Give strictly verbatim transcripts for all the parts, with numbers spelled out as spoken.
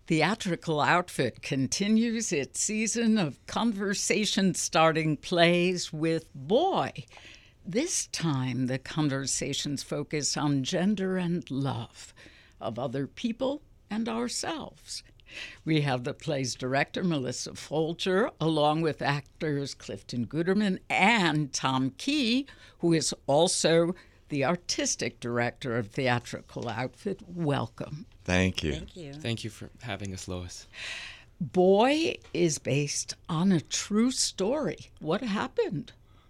Theatrical Outfit continues its season of conversation-starting plays with Boy. This time, the conversations focus on gender and love of other people and ourselves. We have the play's director, Melissa Folger, along with actors Clifton Guterman and Tom Key, who is also the artistic director of Theatrical Outfit. Welcome. Thank you. Thank you. Thank you for having us, Lois. Boy is based on a true story. What happened?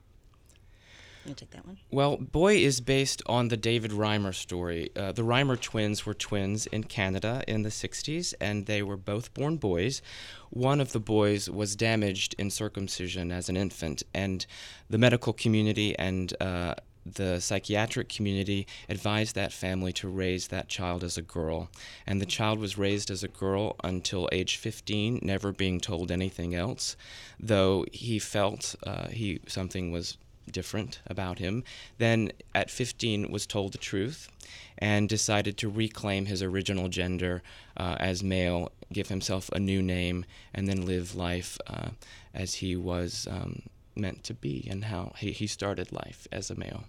You take that one. Well, Boy is based on the David Reimer story. Uh, the Reimer twins were twins in Canada in the sixties, and they were both born boys. One of the boys was damaged in circumcision as an infant, and the medical community and uh, the psychiatric community advised that family to raise that child as a girl. And the child was raised as a girl until age fifteen, never being told anything else, though he felt uh, he something was different about him. Then at fifteen was told the truth and decided to reclaim his original gender uh, as male, give himself a new name, and then live life uh, as he was um, meant to be and how he, he started life as a male.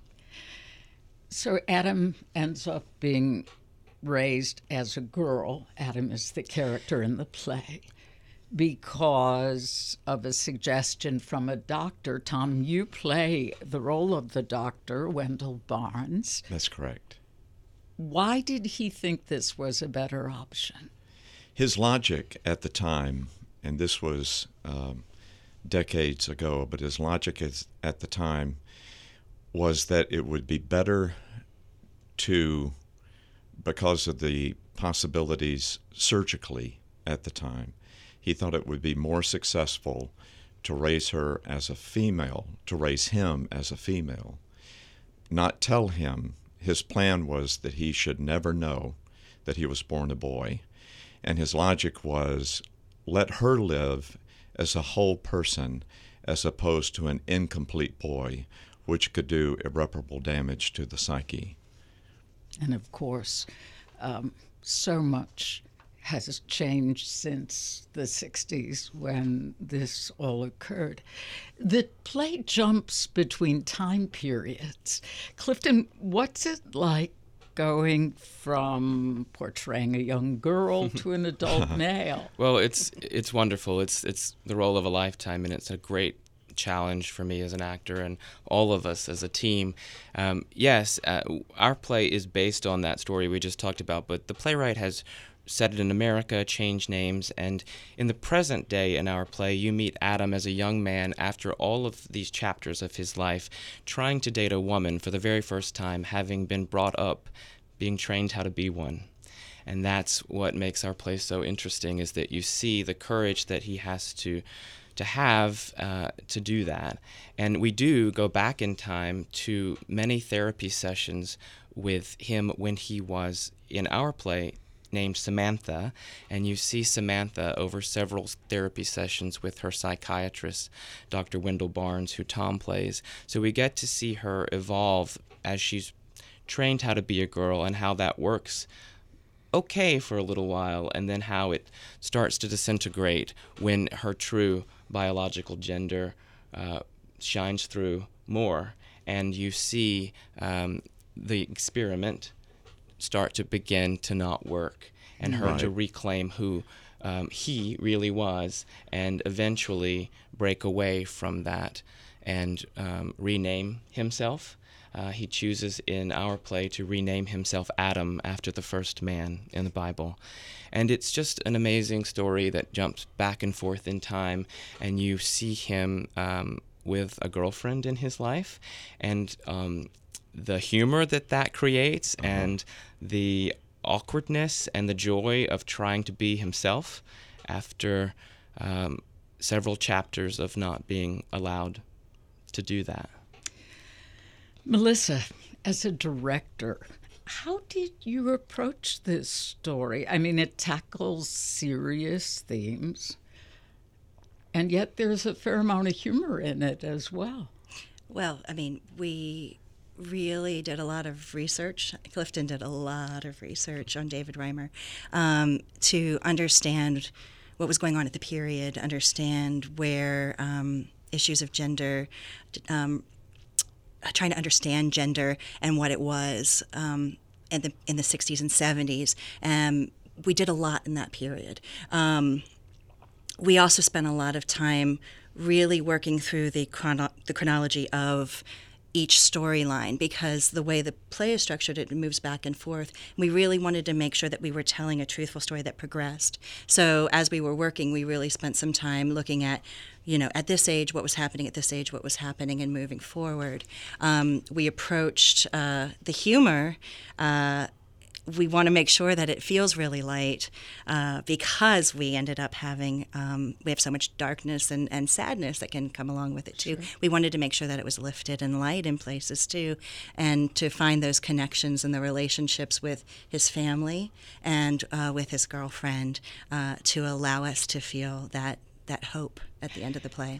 So Adam ends up being raised as a girl. Adam is the character in the play because of a suggestion from a doctor. Tom, you play the role of the doctor, Wendell Barnes. That's correct. Why did he think this was a better option? His logic at the time, and this was um, decades ago, but his logic is, at the time was that it would be better to, because of the possibilities surgically at the time, he thought it would be more successful to raise her as a female, to raise him as a female, not tell him. His plan was that he should never know that he was born a boy, and his logic was let her live as a whole person as opposed to an incomplete boy, which could do irreparable damage to the psyche. And of course, um, so much has changed since the sixties when this all occurred. The play jumps between time periods. Clifton, what's it like going from portraying a young girl to an adult male? Well, it's it's wonderful. It's it's the role of a lifetime, and it's a great challenge for me as an actor and all of us as a team. Um, yes, uh, our play is based on that story we just talked about, but the playwright has set it in America, changed names, and in the present day in our play, you meet Adam as a young man after all of these chapters of his life, trying to date a woman for the very first time, having been brought up, being trained how to be one. And that's what makes our play so interesting, is that you see the courage that he has to to have uh, to do that. And we do go back in time to many therapy sessions with him when he was, in our play, named Samantha, and you see Samantha over several therapy sessions with her psychiatrist, Doctor Wendell Barnes, who Tom plays. So we get to see her evolve as she's trained how to be a girl and how that works okay for a little while, and then how it starts to disintegrate when her true biological gender uh, shines through more, and you see um, the experiment start to begin to not work, and her Right. to reclaim who um, he really was, and eventually break away from that and um, rename himself. Uh, he chooses in our play to rename himself Adam after the first man in the Bible. And it's just an amazing story that jumps back and forth in time, and you see him um, with a girlfriend in his life, and um, the humor that that creates, uh-huh. and the awkwardness and the joy of trying to be himself after um, several chapters of not being allowed to do that. Melissa, as a director, how did you approach this story? I mean, it tackles serious themes, and yet there's a fair amount of humor in it as well. Well, I mean, we really did a lot of research. Clifton did a lot of research on David Reimer um, to understand what was going on at the period, understand where um, issues of gender, um, trying to understand gender and what it was um, in the in the sixties and seventies. Um, we did a lot in that period. Um, we also spent a lot of time really working through the chrono- the chronology of each storyline, because the way the play is structured, it moves back and forth. We really wanted to make sure that we were telling a truthful story that progressed. So as we were working, we really spent some time looking at, you know, at this age, what was happening, at this age, what was happening, and moving forward. Um, we approached uh, the humor. Uh, we want to make sure that it feels really light uh, because we ended up having, um, we have so much darkness and, and sadness that can come along with it too. Sure. We wanted to make sure that it was lifted and light in places too, and to find those connections and the relationships with his family and uh, with his girlfriend uh, to allow us to feel that, that hope at the end of the play.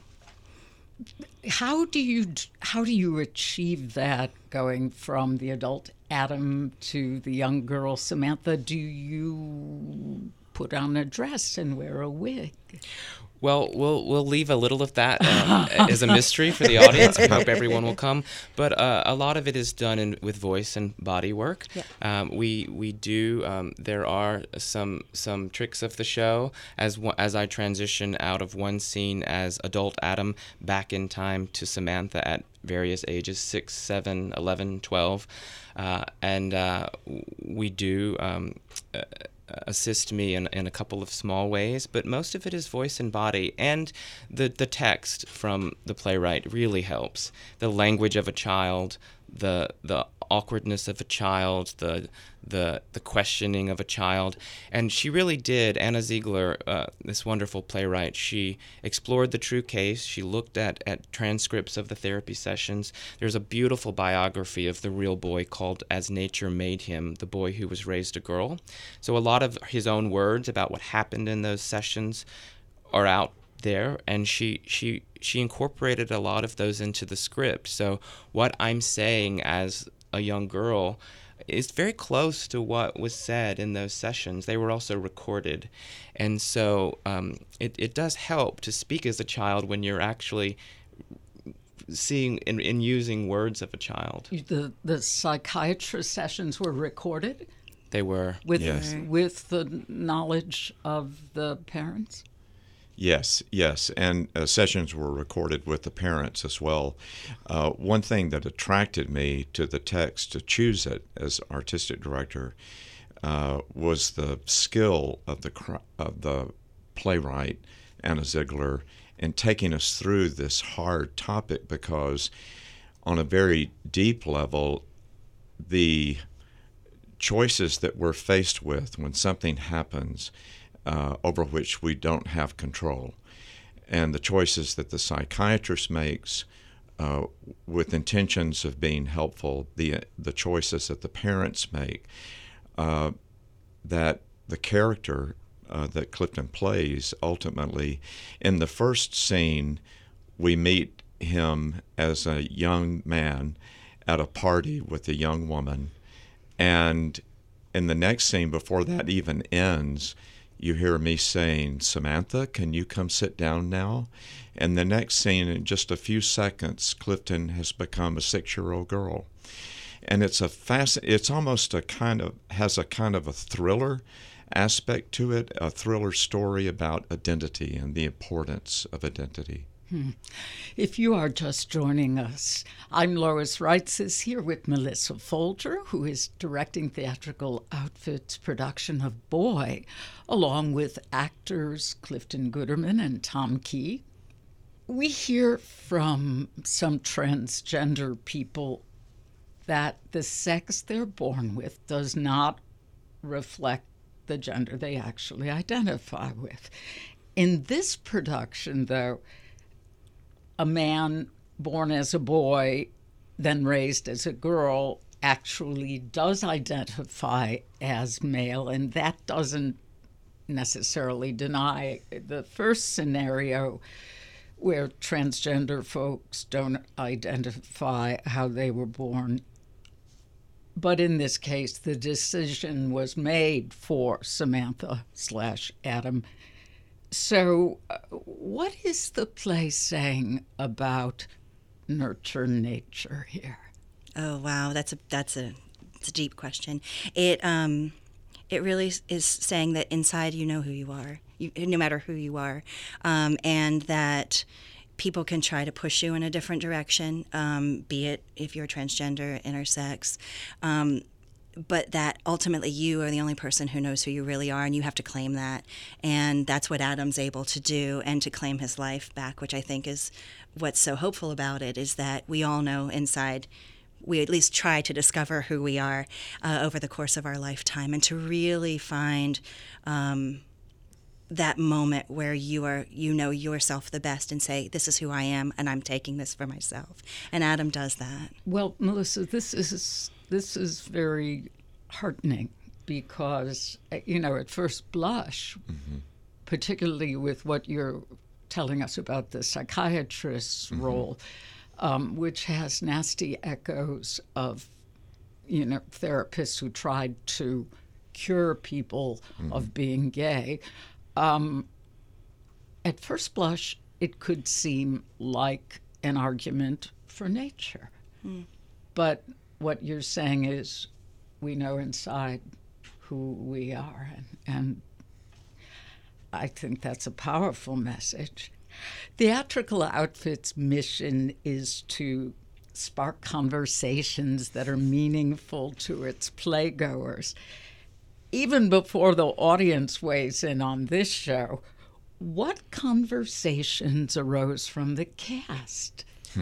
How do you how do you achieve that, going from the adult Adam to the young girl Samantha? Do you put on a dress and wear a wig? Well, we'll we'll leave a little of that uh, as a mystery for the audience. I hope everyone will come. But uh, a lot of it is done in, with voice and body work. Yeah. Um, we we do. Um, there are some some tricks of the show as as I transition out of one scene as adult Adam back in time to Samantha at various ages, six, seven, eleven, twelve, uh, and uh, we do. Um, uh, assist me in, in a couple of small ways, but most of it is voice and body, and the, the text from the playwright really helps. The language of a child, the the awkwardness of a child, the the the questioning of a child, and she really did. Anna Ziegler, uh, this wonderful playwright, she explored the true case. She looked at, at transcripts of the therapy sessions. There's a beautiful biography of the real boy called As Nature Made Him, the boy who was raised a girl. So a lot of his own words about what happened in those sessions are out there, and she she she incorporated a lot of those into the script. So what I'm saying as a young girl is very close to what was said in those sessions. They were also recorded, and so um, it it does help to speak as a child when you're actually seeing and, and using words of a child. The the psychiatrist sessions were recorded. They were with yes. with the knowledge of the parents. Yes, yes, and uh, sessions were recorded with the parents as well. Uh, one thing that attracted me to the text to choose it as artistic director uh, was the skill of the of the playwright Anna Ziegler in taking us through this hard topic, because on a very deep level, the choices that we're faced with when something happens Uh, over which we don't have control, and the choices that the psychiatrist makes uh, with intentions of being helpful, the the choices that the parents make, uh, that the character uh, that Clifton plays ultimately, in the first scene, we meet him as a young man at a party with a young woman, and in the next scene, before that even ends, you hear me saying, "Samantha, can you come sit down now?" And the next scene, in just a few seconds, Clifton has become a six-year-old girl. And it's a fast, it's almost a kind of, has a kind of a thriller aspect to it, a thriller story about identity and the importance of identity. Hmm. If you are just joining us, I'm Lois Reitzes here with Melissa Folger, who is directing Theatrical Outfit's production of Boy, along with actors Clifton Gooderman and Tom Key. We hear from some transgender people that the sex they're born with does not reflect the gender they actually identify with. In this production, though, a man born as a boy, then raised as a girl, actually does identify as male, and that doesn't necessarily deny the first scenario. where transgender folks don't identify how they were born. But in this case, the decision was made for Samantha slash Adam. So uh, what is the play saying about nurture nature here? Oh, wow. That's a, that's a, it's a deep question. It, um, it really is saying that inside you know who you are, you, no matter who you are, um, and that people can try to push you in a different direction, um, be it if you're transgender, intersex, um, but that ultimately you are the only person who knows who you really are, and you have to claim that. And that's what Adam's able to do, and to claim his life back, which I think is what's so hopeful about it, is that we all know inside, we at least try to discover who we are uh, over the course of our lifetime, and to really find um, that moment where you are, you know yourself the best and say, this is who I am, and I'm taking this for myself. And Adam does that. Well, Melissa, this is this is very heartening because, you know, at first blush, mm-hmm. particularly with what you're telling us about the psychiatrist's mm-hmm. role, um, which has nasty echoes of, you know, therapists who tried to cure people mm-hmm. of being gay. Um, at first blush, it could seem like an argument for nature. Mm. But what you're saying is we know inside who we are, and, and I think that's a powerful message. Theatrical Outfit's mission is to spark conversations that are meaningful to its playgoers. Even before the audience weighs in on this show, what conversations arose from the cast?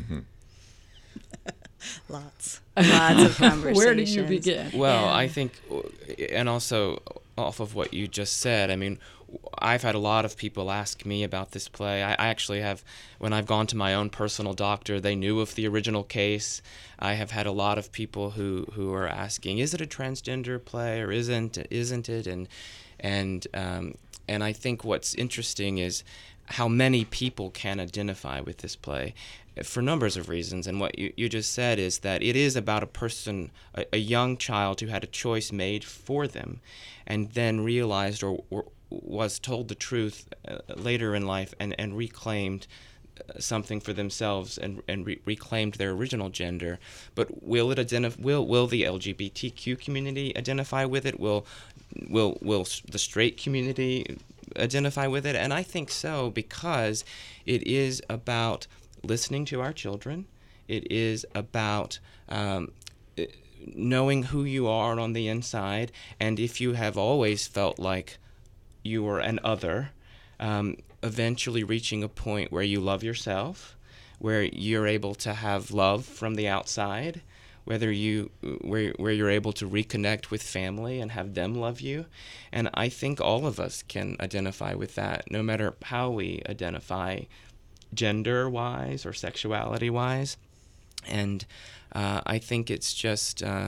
Lots. Lots of conversations. Where do you begin? Well, yeah. I think, and also off of what you just said, I mean, I've had a lot of people ask me about this play. I, I actually have, when I've gone to my own personal doctor, they knew of the original case. I have had a lot of people who, who are asking, is it a transgender play or isn't isn't it? And and um, and I think what's interesting is how many people can identify with this play for numbers of reasons. And what you, you just said is that it is about a person, a, a young child who had a choice made for them and then realized or, or was told the truth uh, later in life and, and reclaimed uh, something for themselves and and re- reclaimed their original gender. But will it identify? Will will the L G B T Q community identify with it? Will will will the straight community identify with it? And I think so, because it is about listening to our children. It is about um, knowing who you are on the inside, and if you have always felt like you are an other, um, eventually reaching a point where you love yourself, where you're able to have love from the outside, whether you where where you're able to reconnect with family and have them love you. And I think all of us can identify with that, no matter how we identify gender-wise or sexuality-wise. And uh, I think it's just uh,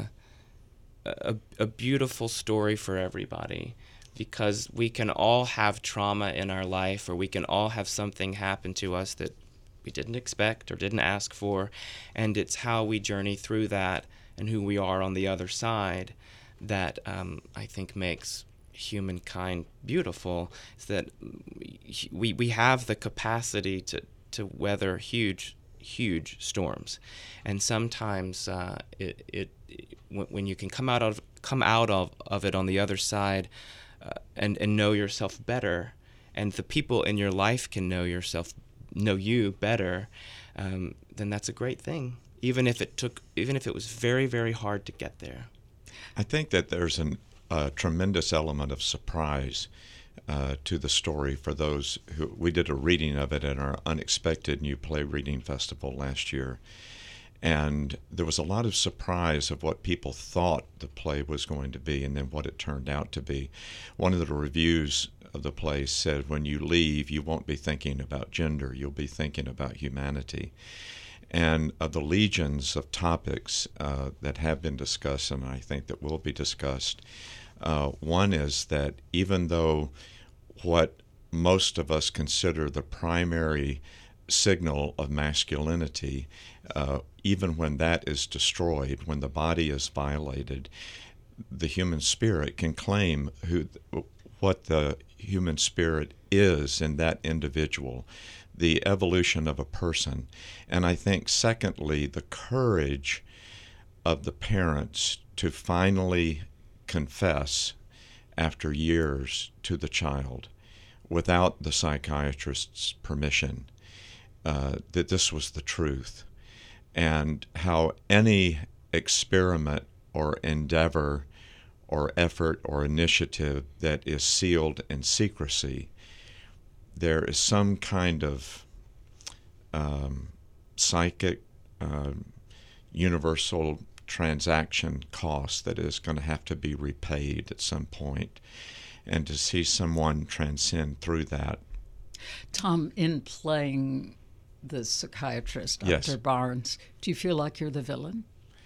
a, a beautiful story for everybody, because we can all have trauma in our life, or we can all have something happen to us that we didn't expect or didn't ask for, and it's how we journey through that and who we are on the other side that um, I think makes humankind beautiful. Is that we we have the capacity to, to weather huge huge storms, and sometimes uh, it, it it when you can come out of come out of, of it on the other side uh, and and know yourself better, and the people in your life can know yourself know you better, um, then that's a great thing. Even if it took, even if it was very very hard to get there. I think that there's an a tremendous element of surprise uh, to the story for those who, we did a reading of it at our Unexpected New Play Reading Festival last year, and there was a lot of surprise of what people thought the play was going to be and then what it turned out to be. One of the reviews of the play said, when you leave, you won't be thinking about gender, you'll be thinking about humanity. And of the legions of topics uh, that have been discussed, and I think that will be discussed, uh, one is that even though what most of us consider the primary signal of masculinity, uh, even when that is destroyed, when the body is violated, the human spirit can claim who, what the human spirit is in that individual, the evolution of a person. And I think, secondly, the courage of the parents to finally confess after years to the child, without the psychiatrist's permission, uh, that this was the truth, and how any experiment or endeavor or effort or initiative that is sealed in secrecy, there is some kind of um, psychic uh, universal transaction cost that is going to have to be repaid at some point, and to see someone transcend through that. Tom, in playing the psychiatrist, Doctor Yes. Barnes, do you feel like you're the villain?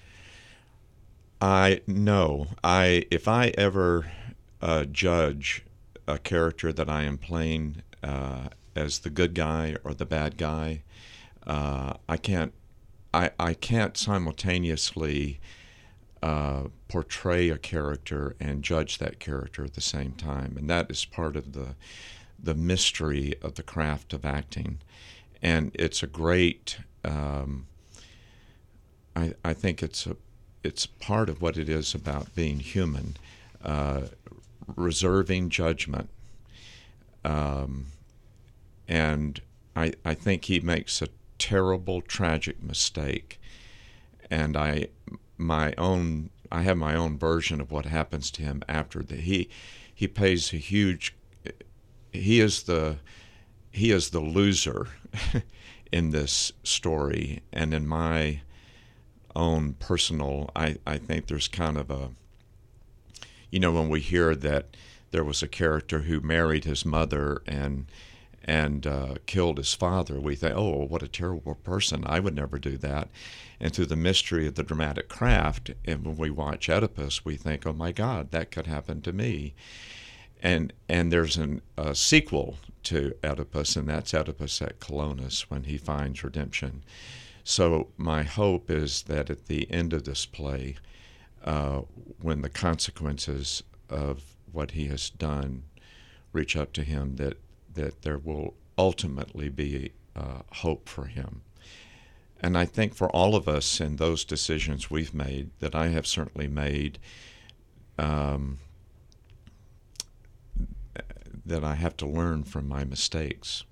I no. I if I ever uh, judge a character that I am playing uh, as the good guy or the bad guy, uh, I can't. I, I can't simultaneously uh, portray a character and judge that character at the same time, and that is part of the the mystery of the craft of acting. And it's a great. Um, I I think it's a it's part of what it is about being human, uh, reserving judgment, um, and I I think he makes a terrible, tragic mistake, and I my own I have my own version of what happens to him after that. He he pays a huge. He is the he is the loser in this story, and in my own personal, I, I think there's kind of a, you know, when we hear that there was a character who married his mother and and uh, killed his father, we think, oh, what a terrible person. I would never do that. And through the mystery of the dramatic craft, and when we watch Oedipus, we think, oh my God, that could happen to me. And and there's an, a sequel to Oedipus, and that's Oedipus at Colonus, when he finds redemption. So my hope is that at the end of this play, uh, when the consequences of what he has done reach up to him, that that there will ultimately be uh, hope for him. And I think for all of us in those decisions we've made, that I have certainly made, um, that I have to learn from my mistakes.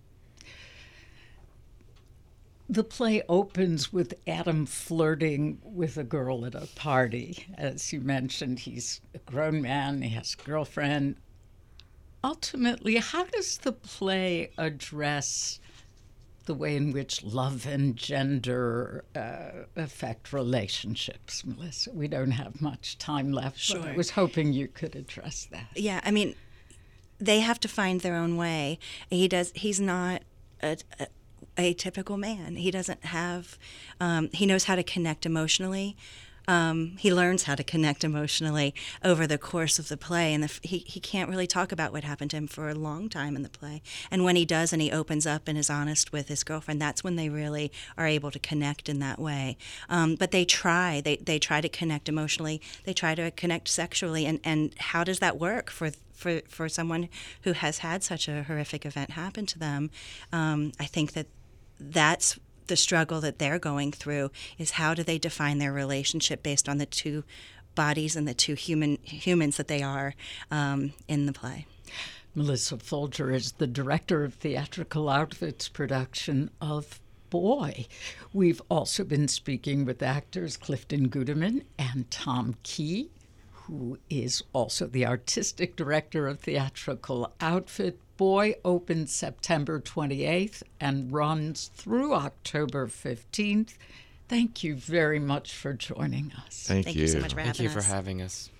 The play opens with Adam flirting with a girl at a party. As you mentioned, he's a grown man, he has a girlfriend. Ultimately, how does the play address the way in which love and gender uh, affect relationships, Melissa? We don't have much time left, Sure. but I was hoping you could address that. Yeah, I mean, they have to find their own way. He does. He's not a, a, a typical man. He doesn't have. Um, he knows how to connect emotionally. Um, he learns how to connect emotionally over the course of the play, and the, he he can't really talk about what happened to him for a long time in the play. And when he does, and he opens up and is honest with his girlfriend, that's when they really are able to connect in that way. Um, but they try. They they try to connect emotionally. They try to connect sexually. And, and how does that work for for for someone who has had such a horrific event happen to them? Um, I think that that's the struggle that they're going through, is how do they define their relationship based on the two bodies and the two human humans that they are um, in the play. Melissa Folger is the director of Theatrical Outfit's production of Boy. We've also been speaking with actors Clifton Gudeman and Tom Key, who is also the artistic director of Theatrical Outfit. Boy opens September twenty-eighth and runs through October fifteenth. Thank you very much for joining us. Thank, Thank you. you so much for Thank having you us. for having us.